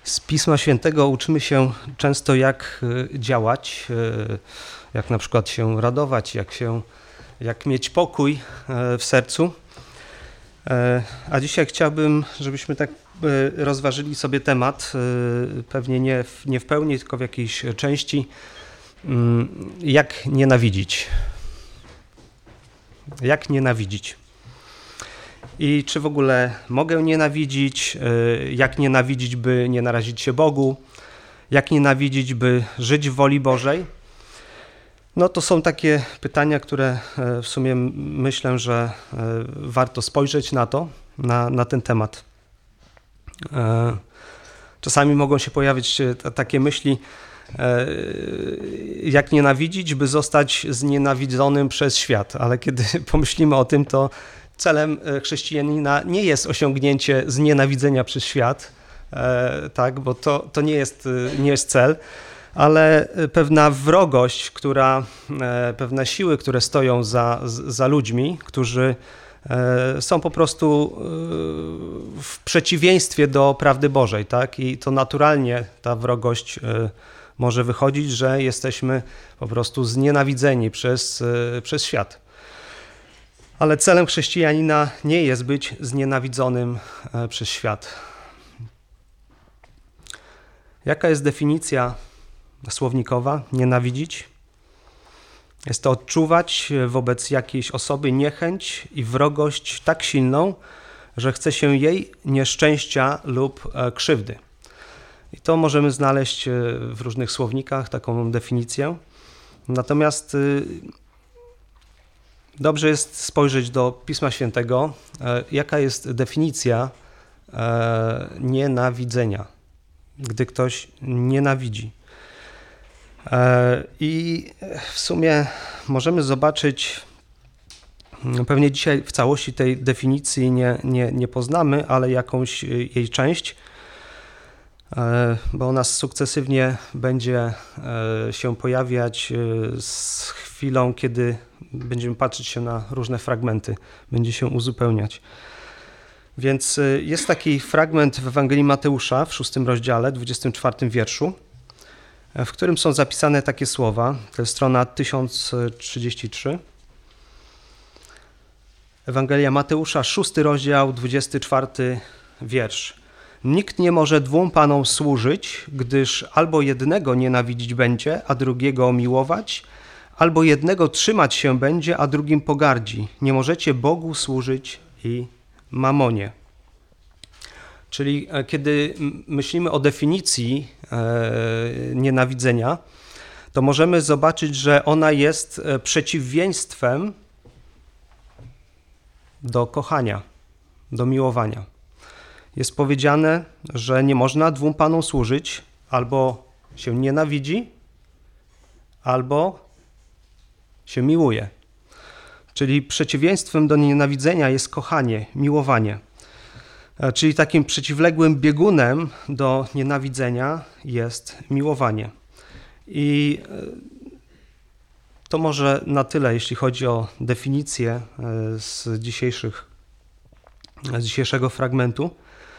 Z Pisma Świętego uczymy się często, jak działać, jak na przykład się radować, jak mieć pokój w sercu. A dzisiaj chciałbym, żebyśmy tak rozważyli sobie temat, pewnie nie w pełni, tylko w jakiejś części, jak nienawidzić. Jak nienawidzić. I czy w ogóle mogę nienawidzić, jak nienawidzić, by nie narazić się Bogu, jak nienawidzić, by żyć w woli Bożej. No to są takie pytania, które w sumie myślę, że warto spojrzeć na ten temat. Czasami mogą się pojawić takie myśli, jak nienawidzić, by zostać znienawidzonym przez świat, ale kiedy pomyślimy o tym, to celem chrześcijanina nie jest osiągnięcie znienawidzenia przez świat, tak, bo to nie jest cel, ale pewna wrogość, pewne siły, które stoją za ludźmi, którzy są po prostu w przeciwieństwie do prawdy Bożej, tak? I to naturalnie ta wrogość może wychodzić, że jesteśmy po prostu znienawidzeni przez świat. Ale celem chrześcijanina nie jest być znienawidzonym przez świat. Jaka jest definicja słownikowa nienawidzić? Jest to odczuwać wobec jakiejś osoby niechęć i wrogość tak silną, że chce się jej nieszczęścia lub krzywdy. I to możemy znaleźć w różnych słownikach, taką definicję. Natomiast dobrze jest spojrzeć do Pisma Świętego, jaka jest definicja nienawidzenia, gdy ktoś nienawidzi. I w sumie możemy zobaczyć, pewnie dzisiaj w całości tej definicji nie poznamy, ale jakąś jej część, bo ona sukcesywnie będzie się pojawiać z chwilą, kiedy będziemy patrzeć się na różne fragmenty, będzie się uzupełniać. Więc jest taki fragment w Ewangelii Mateusza w 6 rozdziale, 24 wierszu, w którym są zapisane takie słowa, to jest strona 1033. Ewangelia Mateusza, 6 rozdział, 24 wiersz. Nikt nie może dwóm panom służyć, gdyż albo jednego nienawidzić będzie, a drugiego miłować, albo jednego trzymać się będzie, a drugim pogardzi. Nie możecie Bogu służyć i mamonie. Czyli kiedy myślimy o definicji nienawidzenia, to możemy zobaczyć, że ona jest przeciwieństwem do kochania, do miłowania. Jest powiedziane, że nie można dwóm panom służyć, albo się nienawidzi, albo się miłuje. Czyli przeciwieństwem do nienawidzenia jest kochanie, miłowanie. Czyli takim przeciwległym biegunem do nienawidzenia jest miłowanie. I to może na tyle, jeśli chodzi o definicję z dzisiejszego fragmentu.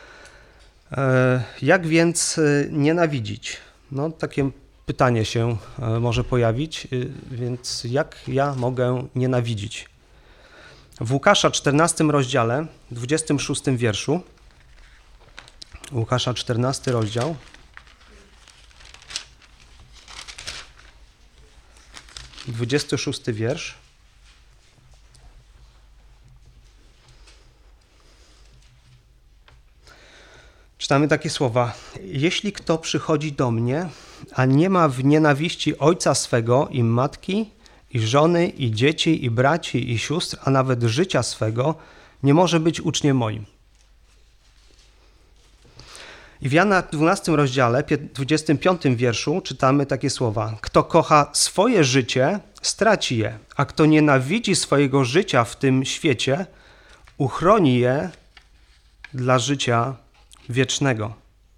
Jak więc nienawidzić? No, takie pytanie się może pojawić, więc jak ja mogę nienawidzić? W Łukasza 14 rozdziale, 26 wierszu, Łukasza 14 rozdział, (26 wiersz). Czytamy takie słowa. Jeśli kto przychodzi do mnie, a nie ma w nienawiści ojca swego i matki, i żony, i dzieci, i braci, i sióstr, a nawet życia swego, nie może być uczniem moim. I w Jana 12 rozdziale, 25 wierszu czytamy takie słowa. Kto kocha swoje życie, straci je, a kto nienawidzi swojego życia w tym świecie, uchroni je dla życia wiecznego.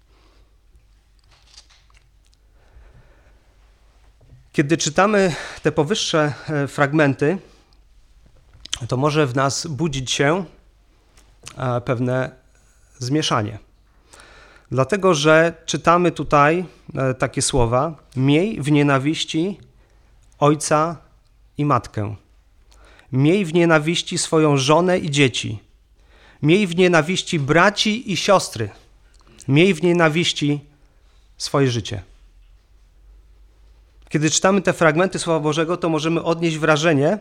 Kiedy czytamy te powyższe fragmenty, to może w nas budzić się pewne zmieszanie. Dlatego, że czytamy tutaj takie słowa: miej w nienawiści ojca i matkę. Miej w nienawiści swoją żonę i dzieci. Miej w nienawiści braci i siostry. Miej w nienawiści swoje życie. Kiedy czytamy te fragmenty Słowa Bożego, to możemy odnieść wrażenie,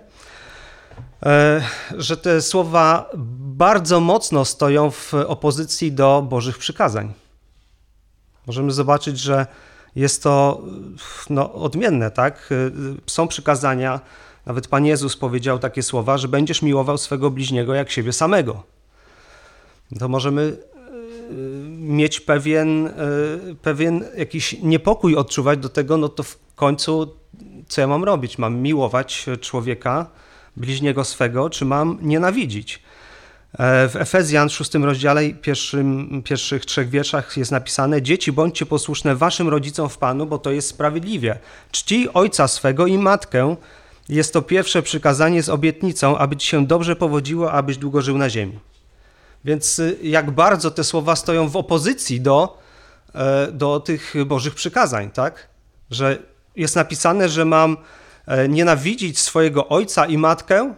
że te słowa bardzo mocno stoją w opozycji do Bożych przykazań. Możemy zobaczyć, że jest to odmienne, tak? Są przykazania, nawet Pan Jezus powiedział takie słowa, że będziesz miłował swego bliźniego jak siebie samego. To możemy mieć pewien jakiś niepokój odczuwać do tego, no to w końcu co ja mam robić? Mam miłować człowieka, bliźniego swego, czy mam nienawidzić? W Efezjan 6 rozdziale, pierwszych 3 wierszach jest napisane: dzieci, bądźcie posłuszne waszym rodzicom w Panu, bo to jest sprawiedliwie. Czcij ojca swego i matkę. Jest to pierwsze przykazanie z obietnicą, aby ci się dobrze powodziło, abyś długo żył na ziemi. Więc jak bardzo te słowa stoją w opozycji do tych Bożych przykazań, tak? Że jest napisane, że mam nienawidzić swojego ojca i matkę,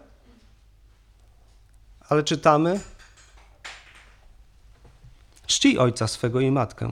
ale czytamy: czcij ojca swego i matkę.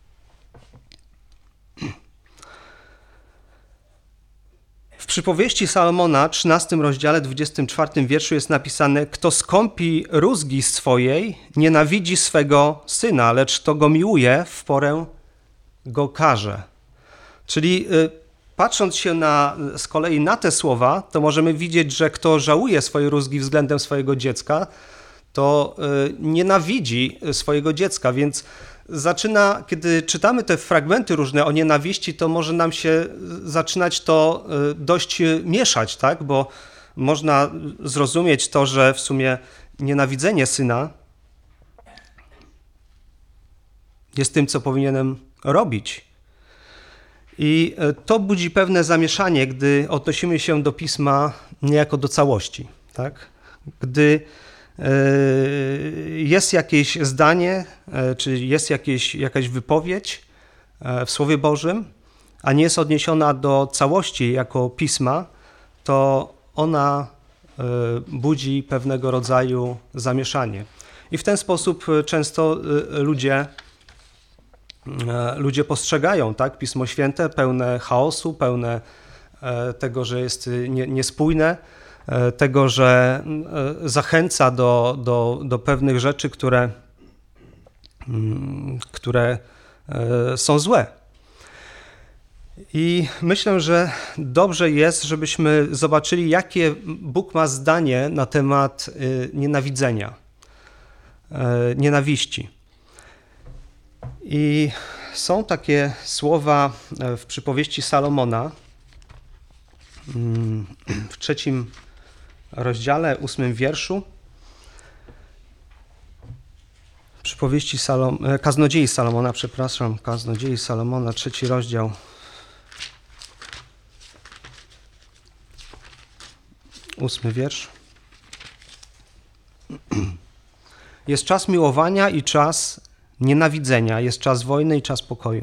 W przypowieści Salomona, 13 rozdziale, 24 wierszu jest napisane: kto skąpi rózgi swojej, nienawidzi swego syna, lecz kto go miłuje, w porę go karze. Czyli patrząc się z kolei na te słowa, to możemy widzieć, że kto żałuje swojej rózgi względem swojego dziecka, to nienawidzi swojego dziecka, więc kiedy czytamy te fragmenty różne o nienawiści, to może nam się zaczynać to dość mieszać, tak? Bo można zrozumieć to, że w sumie nienawidzenie syna jest tym, co powinienem robić. I to budzi pewne zamieszanie, gdy odnosimy się do Pisma niejako do całości, tak? Gdy jest jakieś zdanie, czy jest jakaś wypowiedź w Słowie Bożym, a nie jest odniesiona do całości jako Pisma, to ona budzi pewnego rodzaju zamieszanie. I w ten sposób często ludzie postrzegają, tak, Pismo Święte pełne chaosu, pełne tego, że jest niespójne, tego, że zachęca do pewnych rzeczy, które są złe. I myślę, że dobrze jest, żebyśmy zobaczyli, jakie Bóg ma zdanie na temat nienawidzenia, nienawiści. I są takie słowa w przypowieści Salomona w 3 rozdziale, 8 wierszu. Przypowieści Kaznodziei Salomona, Kaznodziei Salomona, 3 rozdział. 8 wiersz. Jest czas miłowania i czas nienawidzenia, jest czas wojny i czas pokoju.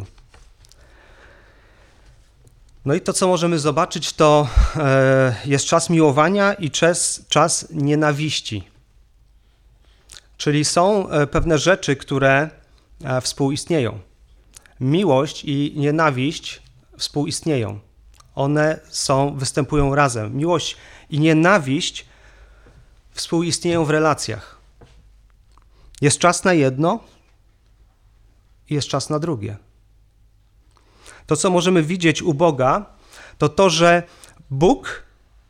No i to, co możemy zobaczyć, to jest czas miłowania i czas nienawiści. Czyli są pewne rzeczy, które współistnieją. Miłość i nienawiść współistnieją. One występują razem. Miłość i nienawiść współistnieją w relacjach. Jest czas na jedno i jest czas na drugie. To, co możemy widzieć u Boga, to, że Bóg,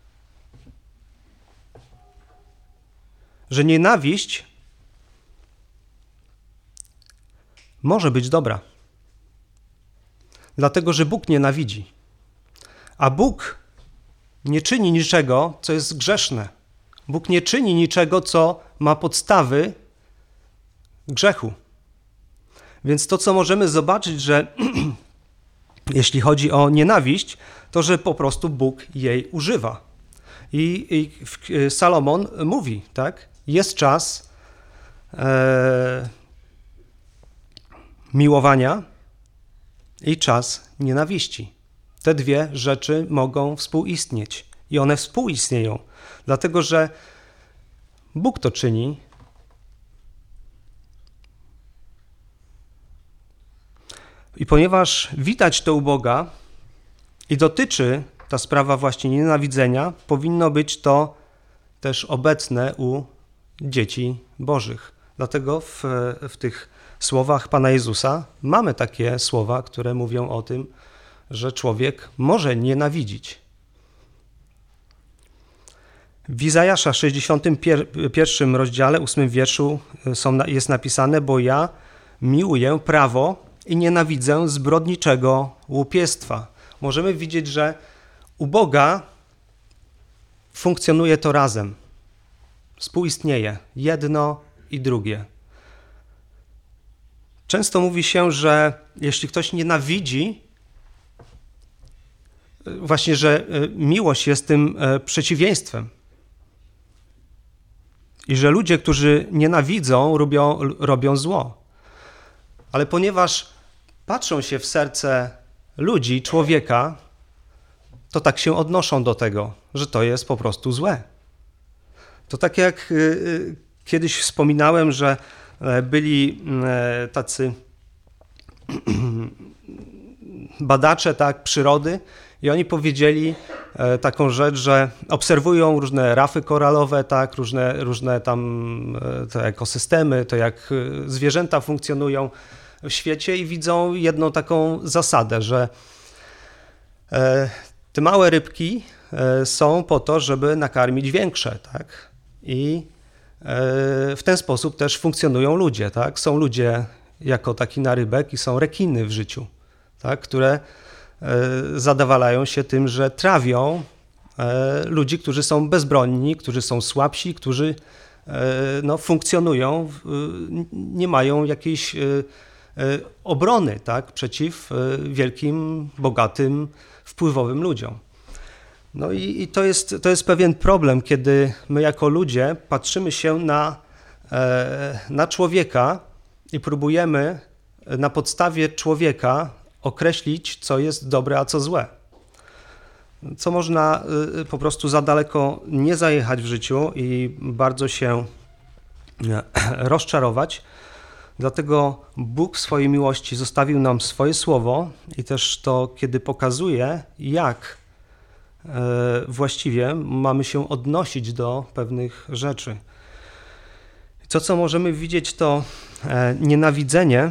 że nienawiść może być dobra. Dlatego, że Bóg nienawidzi. A Bóg nie czyni niczego, co jest grzeszne. Bóg nie czyni niczego, co ma podstawy grzechu. Więc to, co możemy zobaczyć, że jeśli chodzi o nienawiść, to że po prostu Bóg jej używa. I Salomon mówi, tak? Jest czas miłowania i czas nienawiści. Te dwie rzeczy mogą współistnieć i one współistnieją, dlatego że Bóg to czyni. I ponieważ widać to u Boga i dotyczy ta sprawa właśnie nienawidzenia, powinno być to też obecne u dzieci Bożych. Dlatego w tych słowach Pana Jezusa mamy takie słowa, które mówią o tym, że człowiek może nienawidzić. W Izajasza 61 rozdziale, 8 wierszu jest napisane: bo ja miłuję prawo i nienawidzę zbrodniczego łupiestwa. Możemy widzieć, że u Boga funkcjonuje to razem. Współistnieje jedno i drugie. Często mówi się, że jeśli ktoś nienawidzi, właśnie, że miłość jest tym przeciwieństwem. I że ludzie, którzy nienawidzą, robią zło. Ale ponieważ patrzą się w serce ludzi, człowieka, to tak się odnoszą do tego, że to jest po prostu złe. To tak jak kiedyś wspominałem, że byli tacy badacze przyrody i oni powiedzieli taką rzecz, że obserwują różne rafy koralowe, różne tam te ekosystemy, to jak zwierzęta funkcjonują w świecie i widzą jedną taką zasadę, że te małe rybki są po to, żeby nakarmić większe, tak? I w ten sposób też funkcjonują ludzie, tak? Są ludzie jako taki narybek i są rekiny w życiu, tak? Które zadowalają się tym, że trawią ludzi, którzy są bezbronni, którzy są słabsi, którzy funkcjonują, nie mają jakiejś obrony, tak? Przeciw wielkim, bogatym, wpływowym ludziom. No i to jest pewien problem, kiedy my jako ludzie patrzymy się na człowieka i próbujemy na podstawie człowieka określić, co jest dobre, a co złe. Co można po prostu za daleko nie zajechać w życiu i bardzo się rozczarować. Dlatego Bóg w swojej miłości zostawił nam swoje słowo i też to, kiedy pokazuje, jak właściwie mamy się odnosić do pewnych rzeczy. To, co możemy widzieć, to nienawidzenie.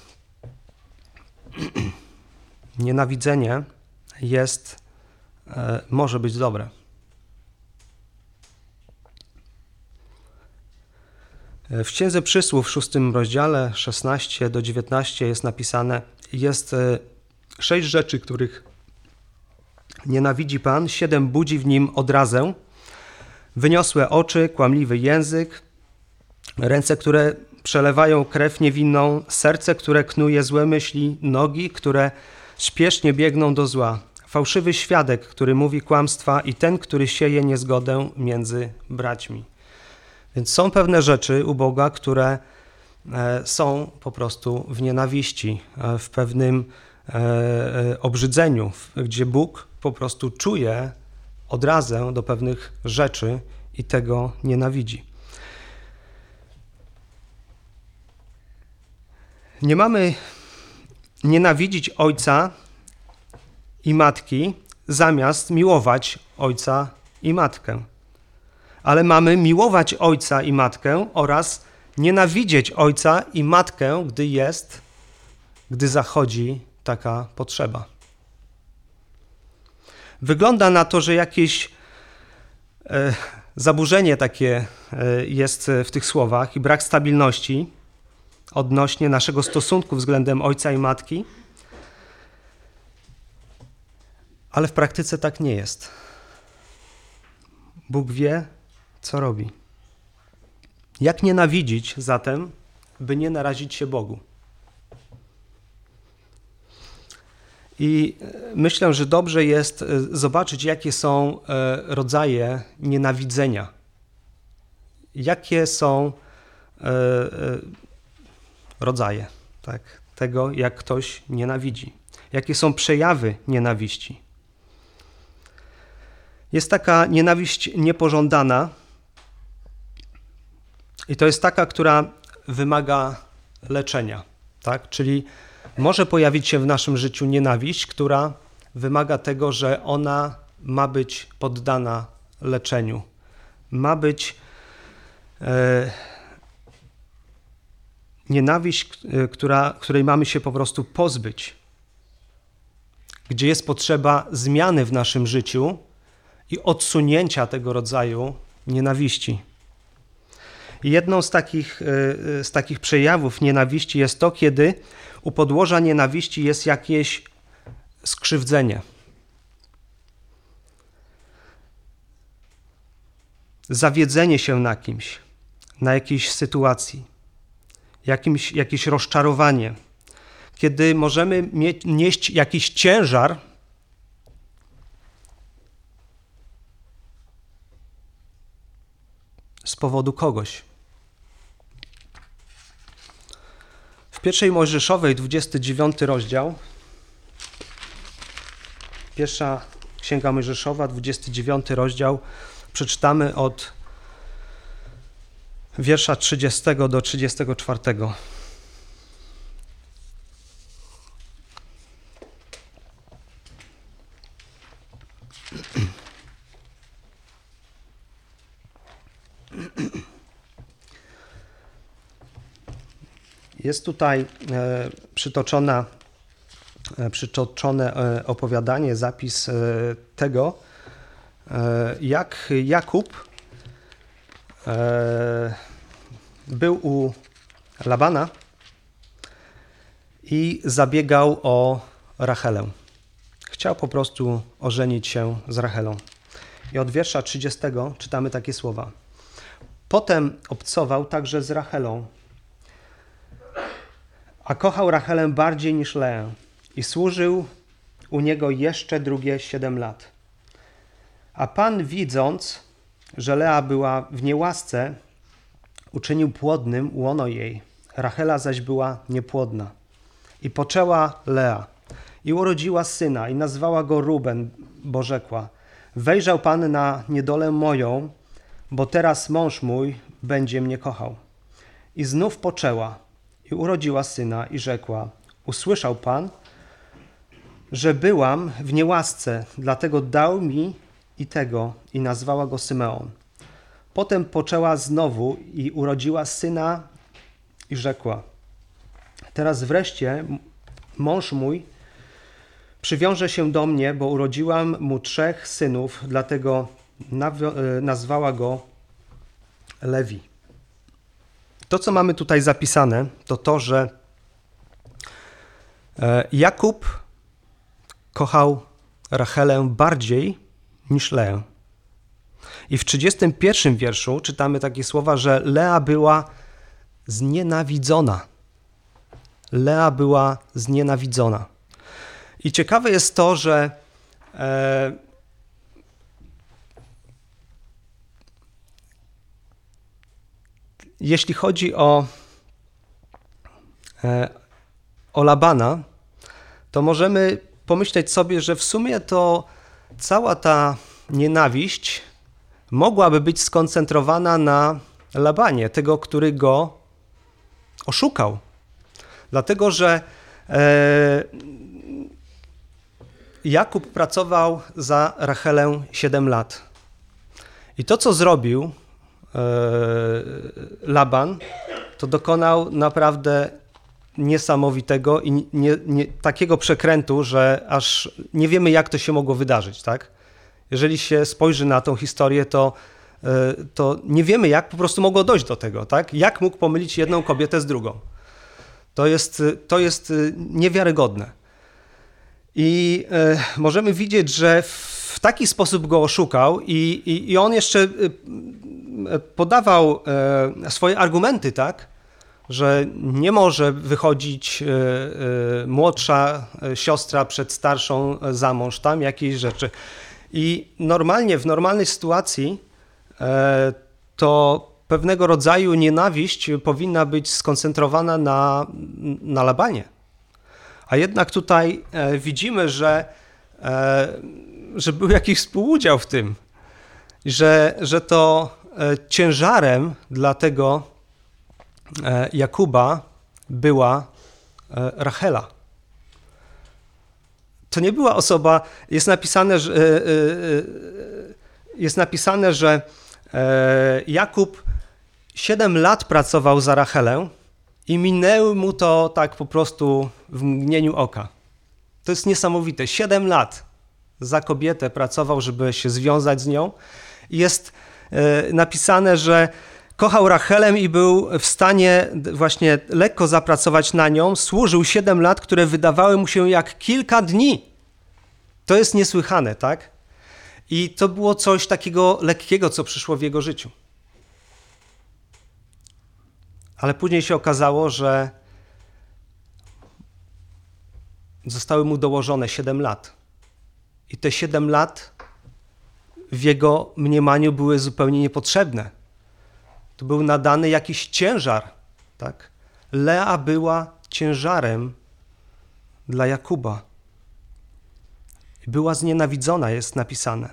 Nienawidzenie może być dobre. W Księdze Przysłów w 6 rozdziale 16-19 jest napisane: jest 6 rzeczy, których nienawidzi Pan, 7 budzi w nim odrazę, wyniosłe oczy, kłamliwy język, ręce, które przelewają krew niewinną, serce, które knuje złe myśli, nogi, które śpiesznie biegną do zła, fałszywy świadek, który mówi kłamstwa i ten, który sieje niezgodę między braćmi. Więc są pewne rzeczy u Boga, które są po prostu w nienawiści, w pewnym obrzydzeniu, gdzie Bóg po prostu czuje odrazę do pewnych rzeczy i tego nienawidzi. Nie mamy nienawidzić ojca i matki zamiast miłować ojca i matkę. Ale mamy miłować ojca i matkę oraz nienawidzieć ojca i matkę, gdy zachodzi taka potrzeba. Wygląda na to, że jakieś zaburzenie takie jest w tych słowach i brak stabilności odnośnie naszego stosunku względem ojca i matki, ale w praktyce tak nie jest. Bóg wie, co robi. Jak nienawidzić zatem, by nie narazić się Bogu? I myślę, że dobrze jest zobaczyć, jakie są rodzaje nienawidzenia. Jakie są rodzaje tego, jak ktoś nienawidzi. Jakie są przejawy nienawiści. Jest taka nienawiść niepożądana i to jest taka, która wymaga leczenia, tak? Czyli może pojawić się w naszym życiu nienawiść, która wymaga tego, że ona ma być poddana leczeniu. Ma być nienawiść, której mamy się po prostu pozbyć, gdzie jest potrzeba zmiany w naszym życiu i odsunięcia tego rodzaju nienawiści. I jedną z takich przejawów nienawiści jest to, kiedy u podłoża nienawiści jest jakieś skrzywdzenie. Zawiedzenie się na kimś, na jakiejś sytuacji, jakieś rozczarowanie, kiedy możemy nieść jakiś ciężar z powodu kogoś. W pierwszej Mojżeszowej, 29 rozdział, pierwsza Księga Mojżeszowa, 29 rozdział, przeczytamy od wiersza 30 do 34. Jest tutaj przytoczone opowiadanie, zapis tego, jak Jakub był u Labana i zabiegał o Rachelę. Chciał po prostu ożenić się z Rachelą. I od wiersza 30 czytamy takie słowa. Potem obcował także z Rachelą, a kochał Rachelę bardziej niż Leę i służył u niego jeszcze drugie 7 lat. A Pan, widząc, że Lea była w niełasce, uczynił płodnym łono jej. Rachela zaś była niepłodna. I poczęła Lea i urodziła syna i nazwała go Ruben, bo rzekła: wejrzał Pan na niedolę moją, bo teraz mąż mój będzie mnie kochał. I znów poczęła i urodziła syna i rzekła: usłyszał Pan, że byłam w niełasce, dlatego dał mi i tego, i nazwała go Symeon. Potem poczęła znowu i urodziła syna i rzekła: teraz wreszcie mąż mój przywiąże się do mnie, bo urodziłam mu 3 synów, dlatego nazwała go Lewi. To, co mamy tutaj zapisane, to to, że Jakub kochał Rachelę bardziej niż Leę. I w 31 wierszu czytamy takie słowa, że Lea była znienawidzona. Lea była znienawidzona. I ciekawe jest to, że jeśli chodzi o Labana, to możemy pomyśleć sobie, że w sumie to cała ta nienawiść mogłaby być skoncentrowana na Labanie, tego, który go oszukał. Dlatego, że Jakub pracował za Rachelę 7 lat. I to, co zrobił Laban, to dokonał naprawdę niesamowitego i takiego przekrętu, że aż nie wiemy, jak to się mogło wydarzyć, tak? Jeżeli się spojrzy na tą historię, to nie wiemy, jak po prostu mogło dojść do tego, tak? Jak mógł pomylić jedną kobietę z drugą? To jest niewiarygodne. I możemy widzieć, że w taki sposób go oszukał i on jeszcze podawał swoje argumenty, tak? Że nie może wychodzić młodsza siostra przed starszą za mąż, tam jakieś rzeczy. I w normalnej sytuacji to pewnego rodzaju nienawiść powinna być skoncentrowana na Labanie, A jednak tutaj widzimy, że był jakiś współudział w tym, że to ciężarem dla tego Jakuba była Rachela. To nie była osoba, jest napisane, że Jakub 7 lat pracował za Rachelę i minęły mu to tak po prostu w mgnieniu oka. To jest niesamowite. 7 lat za kobietę pracował, żeby się związać z nią. Jest napisane, że kochał Rachelę i był w stanie właśnie lekko zapracować na nią. Służył 7 lat, które wydawały mu się jak kilka dni. To jest niesłychane, tak? I to było coś takiego lekkiego, co przyszło w jego życiu. Ale później się okazało, że zostały mu dołożone 7 lat. I te 7 lat w jego mniemaniu były zupełnie niepotrzebne. To był nadany jakiś ciężar, tak? Lea była ciężarem dla Jakuba. Była znienawidzona, jest napisane.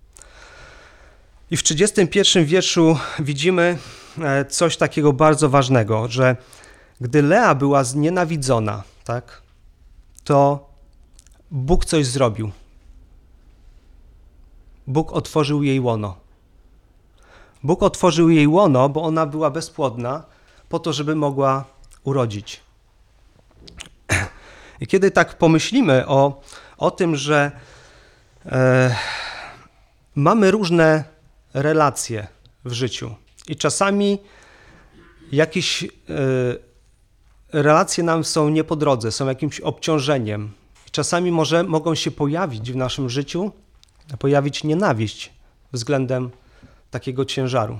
I w 31 wierszu widzimy coś takiego bardzo ważnego, że gdy Lea była znienawidzona, tak, to Bóg coś zrobił. Bóg otworzył jej łono. Bóg otworzył jej łono, bo ona była bezpłodna, po to, żeby mogła urodzić. I kiedy tak pomyślimy o tym, że mamy różne relacje w życiu i czasami jakieś relacje nam są nie po drodze, są jakimś obciążeniem. Czasami mogą się pojawić w naszym życiu, pojawić nienawiść względem takiego ciężaru.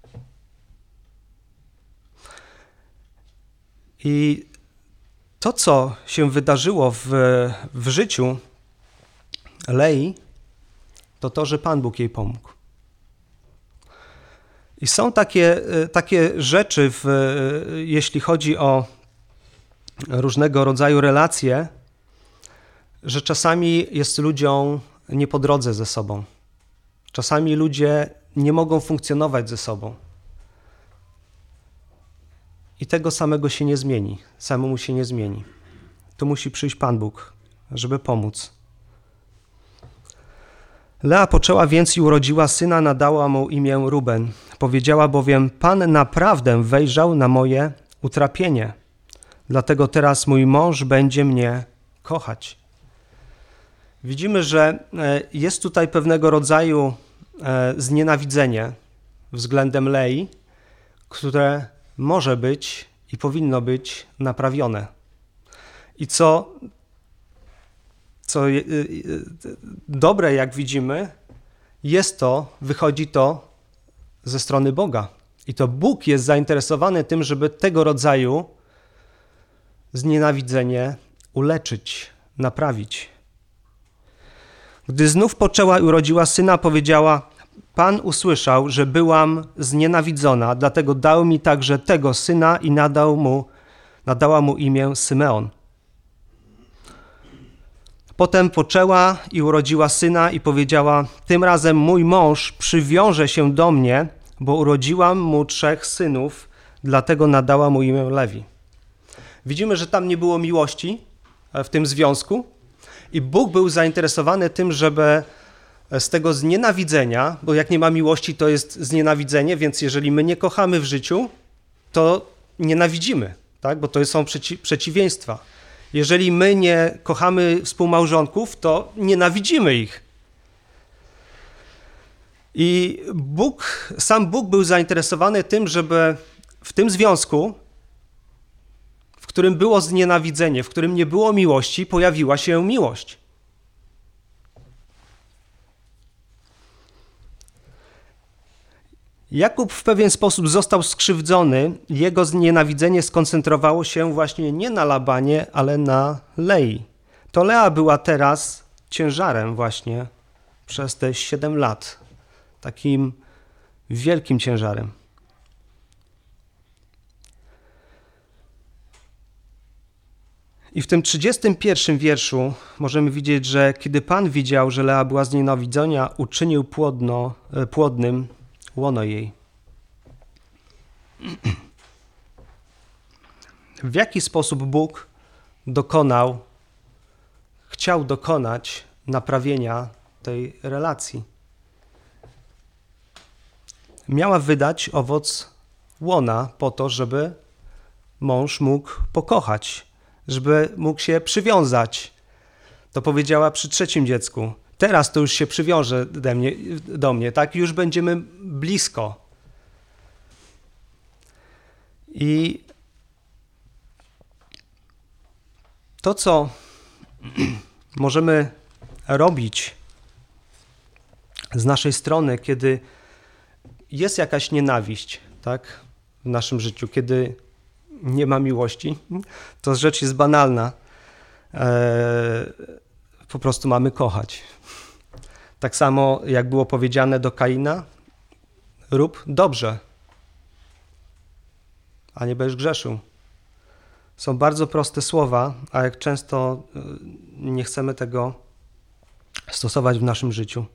I to, co się wydarzyło w życiu Lei, to to, że Pan Bóg jej pomógł. I są takie rzeczy, jeśli chodzi o różnego rodzaju relacje, że czasami jest ludziom nie po drodze ze sobą. Czasami ludzie nie mogą funkcjonować ze sobą. I tego samego się nie zmieni. Samemu się nie zmieni. Tu musi przyjść Pan Bóg, żeby pomóc. Lea poczęła więc i urodziła syna, nadała mu imię Ruben. Powiedziała bowiem, Pan naprawdę wejrzał na moje utrapienie. Dlatego teraz mój mąż będzie mnie kochać. Widzimy, że jest tutaj pewnego rodzaju znienawidzenie względem Lei, które może być i powinno być naprawione. I co dobre, jak widzimy, wychodzi to ze strony Boga. I to Bóg jest zainteresowany tym, żeby tego rodzaju znienawidzenie uleczyć, naprawić. Gdy znów poczęła i urodziła syna, powiedziała, Pan usłyszał, że byłam znienawidzona, dlatego dał mi także tego syna i nadała mu imię Symeon. Potem poczęła i urodziła syna i powiedziała, tym razem mój mąż przywiąże się do mnie, bo urodziłam mu 3 synów, dlatego nadała mu imię Lewi. Widzimy, że tam nie było miłości w tym związku i Bóg był zainteresowany tym, żeby z tego znienawidzenia, bo jak nie ma miłości, to jest znienawidzenie, więc jeżeli my nie kochamy w życiu, to nienawidzimy, tak? Bo to są przeciwieństwa. Jeżeli my nie kochamy współmałżonków, to nienawidzimy ich. I sam Bóg był zainteresowany tym, żeby w tym związku, w którym było znienawidzenie, w którym nie było miłości, pojawiła się miłość. Jakub w pewien sposób został skrzywdzony, jego znienawidzenie skoncentrowało się właśnie nie na Labanie, ale na Lei. To Lea była teraz ciężarem właśnie przez te 7 lat, takim wielkim ciężarem. I w tym 31 wierszu możemy widzieć, że kiedy Pan widział, że Lea była znienawidzona, uczynił płodnym łono jej. W jaki sposób Bóg chciał dokonać naprawienia tej relacji? Miała wydać owoc łona po to, żeby mąż mógł pokochać, żeby mógł się przywiązać. To powiedziała przy 3. dziecku. Teraz to już się przywiąże do mnie, tak? Już będziemy blisko. I to, co możemy robić z naszej strony, kiedy jest jakaś nienawiść, tak, w naszym życiu, kiedy nie ma miłości, to rzecz jest banalna. Po prostu mamy kochać. Tak samo jak było powiedziane do Kaina, rób dobrze, a nie będziesz grzeszył. Są bardzo proste słowa, a jak często nie chcemy tego stosować w naszym życiu.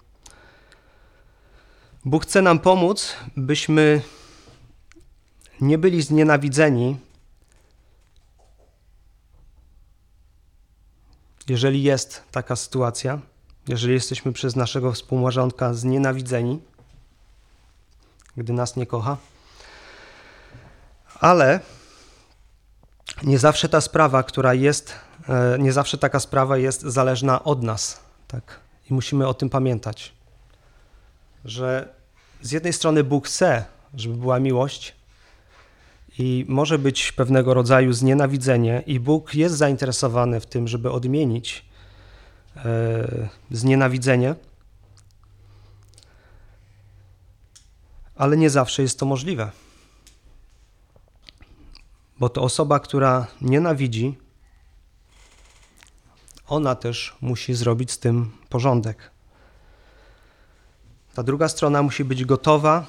Bóg chce nam pomóc, byśmy nie byli znienawidzeni, jeżeli jest taka sytuacja, jeżeli jesteśmy przez naszego współmałżonka znienawidzeni, gdy nas nie kocha, ale nie zawsze taka sprawa jest zależna od nas, tak? I musimy o tym pamiętać, że z jednej strony Bóg chce, żeby była miłość i może być pewnego rodzaju znienawidzenie i Bóg jest zainteresowany w tym, żeby odmienić znienawidzenie, ale nie zawsze jest to możliwe. Bo to osoba, która nienawidzi, ona też musi zrobić z tym porządek. Ta druga strona musi być gotowa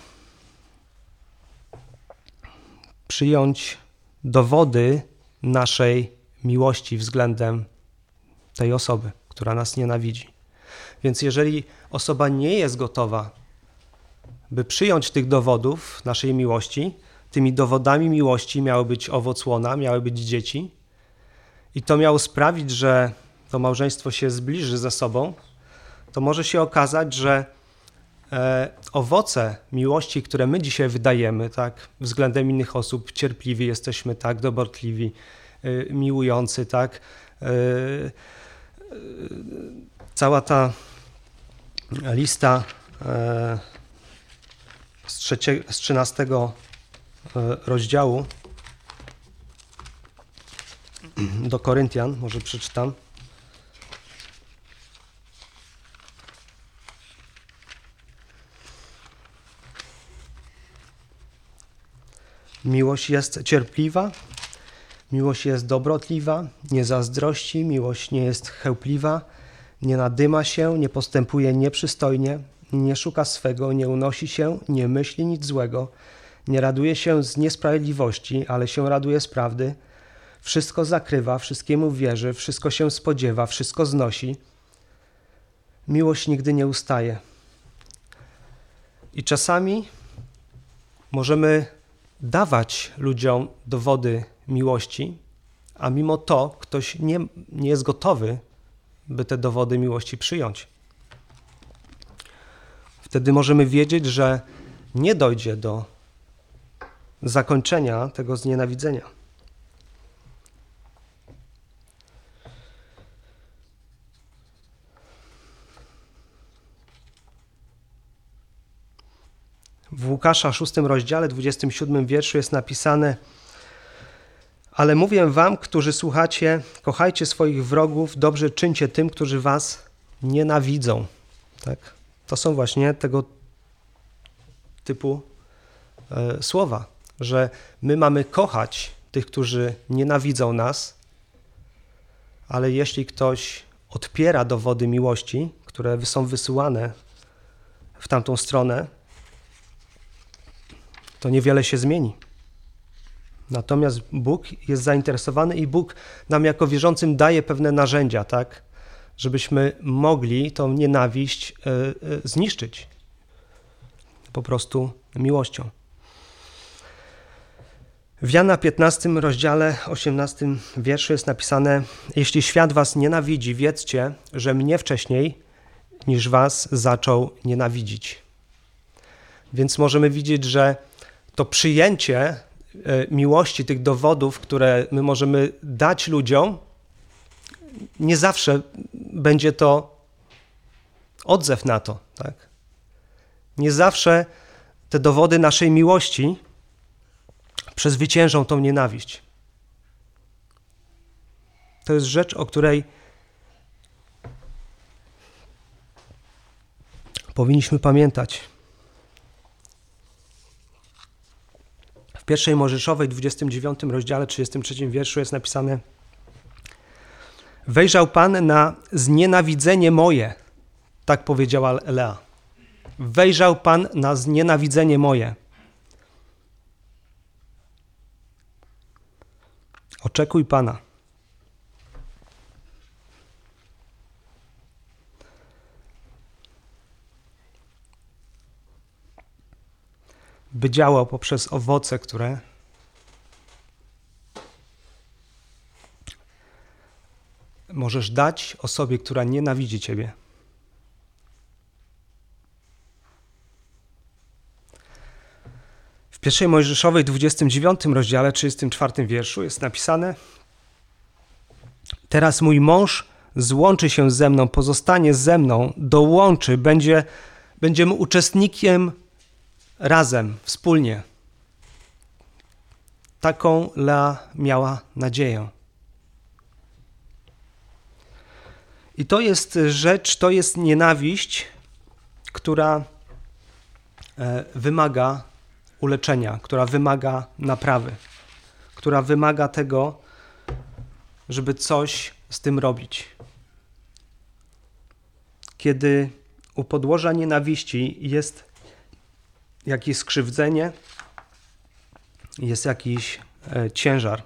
przyjąć dowody naszej miłości względem tej osoby, która nas nienawidzi. Więc jeżeli osoba nie jest gotowa, by przyjąć tych dowodów naszej miłości, tymi dowodami miłości miały być owoc łona, miały być dzieci i to miało sprawić, że to małżeństwo się zbliży ze sobą, to może się okazać, że owoce miłości, które my dzisiaj wydajemy, tak, względem innych osób, cierpliwi jesteśmy, tak, dobrotliwi, miłujący, tak, cała ta lista z 13 rozdziału do Koryntian, może przeczytam. Miłość jest cierpliwa, miłość jest dobrotliwa, nie zazdrości, miłość nie jest chełpliwa, nie nadyma się, nie postępuje nieprzystojnie, nie szuka swego, nie unosi się, nie myśli nic złego, nie raduje się z niesprawiedliwości, ale się raduje z prawdy, wszystko zakrywa, wszystkiemu wierzy, wszystko się spodziewa, wszystko znosi. Miłość nigdy nie ustaje. I czasami możemy dawać ludziom dowody miłości, a mimo to ktoś nie jest gotowy, by te dowody miłości przyjąć. Wtedy możemy wiedzieć, że nie dojdzie do zakończenia tego znienawidzenia. W Łukasza 6 rozdziale, 27 wierszu jest napisane: ale mówię wam, którzy słuchacie, kochajcie swoich wrogów, dobrze czyńcie tym, którzy was nienawidzą. Tak? To są właśnie tego typu słowa, że my mamy kochać tych, którzy nienawidzą nas, ale jeśli ktoś odpiera dowody miłości, które są wysyłane w tamtą stronę, to niewiele się zmieni. Natomiast Bóg jest zainteresowany i Bóg nam jako wierzącym daje pewne narzędzia, tak, żebyśmy mogli tą nienawiść zniszczyć po prostu miłością. W Jana 15 rozdziale 18 wierszu jest napisane: jeśli świat was nienawidzi, wiedzcie, że mnie wcześniej niż was zaczął nienawidzić. Więc możemy widzieć, że to przyjęcie miłości, tych dowodów, które my możemy dać ludziom, nie zawsze będzie to odzew na to, tak? Nie zawsze te dowody naszej miłości przezwyciężą tą nienawiść. To jest rzecz, o której powinniśmy pamiętać. W 1 Mojżeszowej, 29 rozdziale, 33 wierszu jest napisane: wejrzał Pan na znienawidzenie moje, tak powiedziała Lea. Wejrzał Pan na znienawidzenie moje. Oczekuj Pana. By działał poprzez owoce, które możesz dać osobie, która nienawidzi Ciebie. W 1 Mojżeszowej, 29 rozdziale, 34 wierszu jest napisane: teraz mój mąż złączy się ze mną, pozostanie ze mną, dołączy, będziemy uczestnikiem razem, wspólnie. Taką Lea miała nadzieję. I to jest rzecz, to jest nienawiść, która wymaga uleczenia, która wymaga naprawy, która wymaga tego, żeby coś z tym robić. Kiedy u podłoża nienawiści jest jakieś skrzywdzenie, jest jakiś ciężar.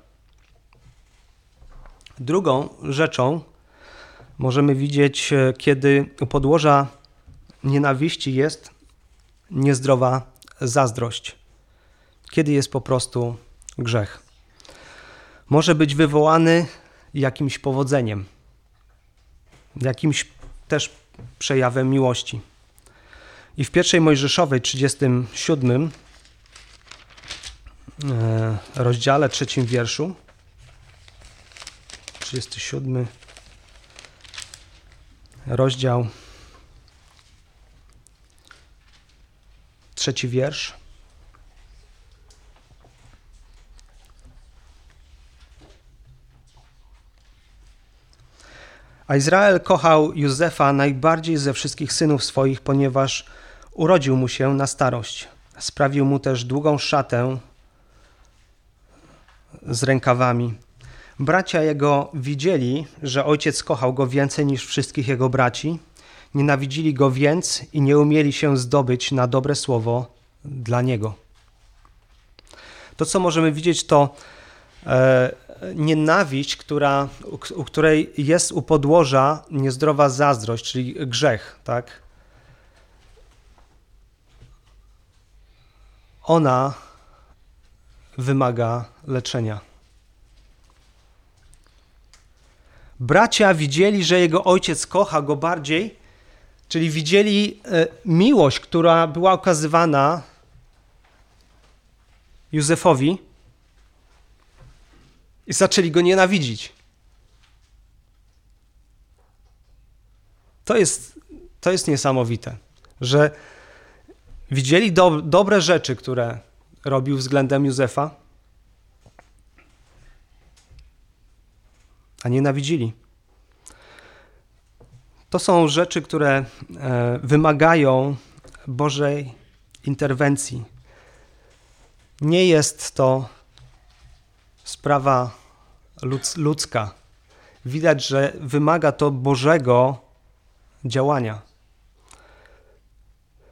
Drugą rzeczą możemy widzieć, kiedy u podłoża nienawiści jest niezdrowa zazdrość, kiedy jest po prostu grzech. Może być wywołany jakimś powodzeniem, jakimś też przejawem miłości. I w 1 Mojżeszowej, 37 rozdziale, 3 wierszu, 37 rozdział, 3 wiersz. A Izrael kochał Józefa najbardziej ze wszystkich synów swoich, ponieważ urodził mu się na starość. Sprawił mu też długą szatę z rękawami. Bracia jego widzieli, że ojciec kochał go więcej niż wszystkich jego braci. Nienawidzili go więc i nie umieli się zdobyć na dobre słowo dla niego. To, co możemy widzieć, to nienawiść, u której jest u podłoża niezdrowa zazdrość, czyli grzech, tak? Ona wymaga leczenia. Bracia widzieli, że jego ojciec kocha go bardziej, czyli widzieli miłość, która była okazywana Józefowi i zaczęli go nienawidzić. To jest niesamowite, że widzieli dobre rzeczy, które robił względem Józefa, a nienawidzili. To są rzeczy, które wymagają Bożej interwencji. Nie jest to sprawa ludzka. Widać, że wymaga to Bożego działania.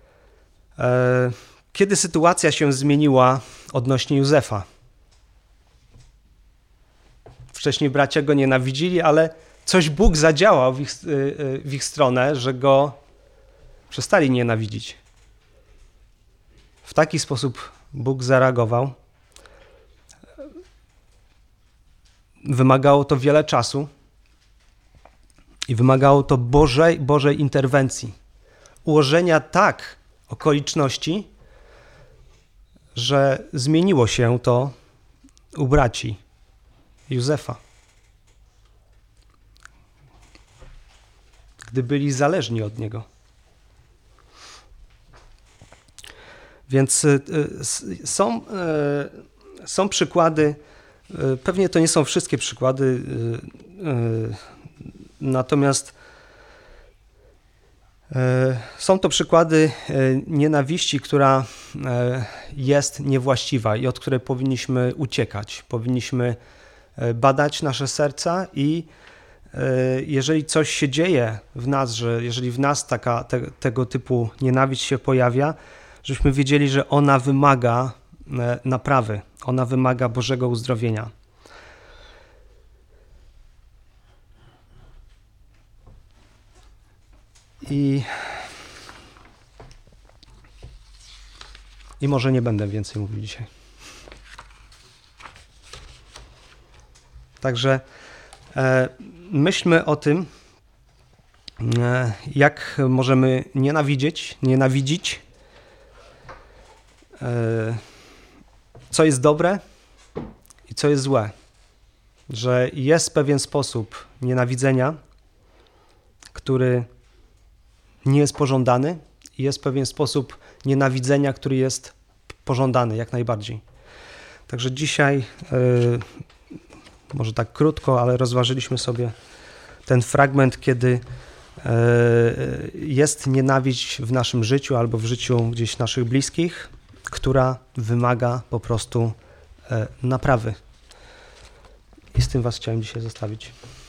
Kiedy sytuacja się zmieniła odnośnie Józefa? Wcześniej bracia go nienawidzili, ale coś Bóg zadziałał w ich stronę, że go przestali nienawidzić. W taki sposób Bóg zareagował. Wymagało to wiele czasu i wymagało to Bożej interwencji. Ułożenia tak okoliczności, że zmieniło się to u braci Józefa. Gdy byli zależni od niego. Więc są przykłady, pewnie to nie są wszystkie przykłady, natomiast są to przykłady nienawiści, która jest niewłaściwa i od której powinniśmy uciekać. Powinniśmy badać nasze serca i jeżeli coś się dzieje w nas, że jeżeli w nas tego typu nienawiść się pojawia, żebyśmy wiedzieli, że ona wymaga naprawy, ona wymaga Bożego uzdrowienia. I może nie będę więcej mówił dzisiaj. Także myślmy o tym, jak możemy nienawidzić, co jest dobre i co jest złe. Że jest pewien sposób nienawidzenia, który nie jest pożądany i jest pewien sposób nienawidzenia, który jest pożądany jak najbardziej. Także dzisiaj, może tak krótko, ale rozważyliśmy sobie ten fragment, kiedy jest nienawiść w naszym życiu albo w życiu gdzieś naszych bliskich, która wymaga po prostu naprawy. I z tym was chciałem dzisiaj zostawić.